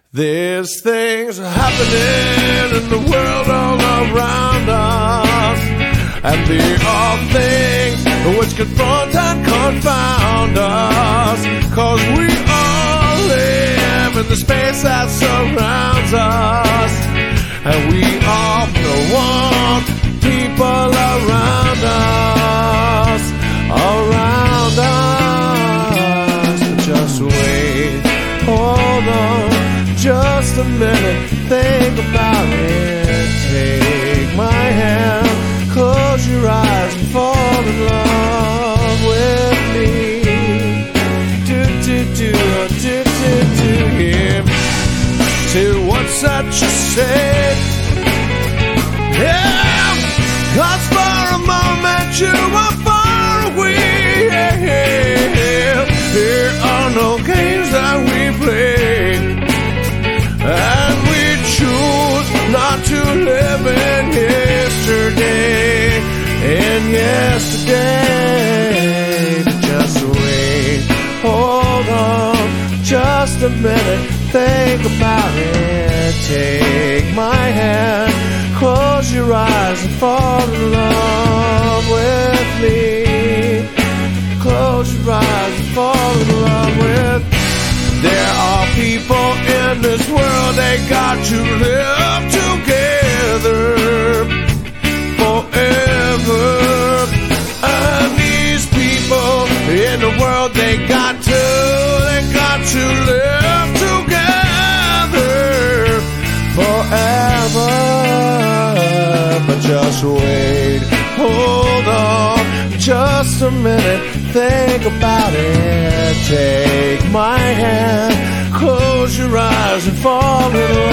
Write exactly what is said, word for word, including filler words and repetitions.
There's things happening in the world all around us, and there are things which confront and confound us, 'cause we all live in the space that surrounds us, and we all want people around us, around us. But just wait, hold on just a minute, think about it. Take my hand, close your eyes and fall in love with me. Do, do, do, do, do, do, yeah. To what's that you say? Yeah, 'cause for a moment you were far away. Yeah. There are no games that we play, and we choose not to live in yesterday, in yesterday. Just wait, hold on just a minute, think about it. Take my hand, close your eyes and fall in love with me. Close your eyes and fall in love with me. There are people in this world, they got to live together forever. And these people in the world, they got to, they got to live together forever. But just wait, hold on just a minute, think about it. Take my hand, close your eyes and fall in love.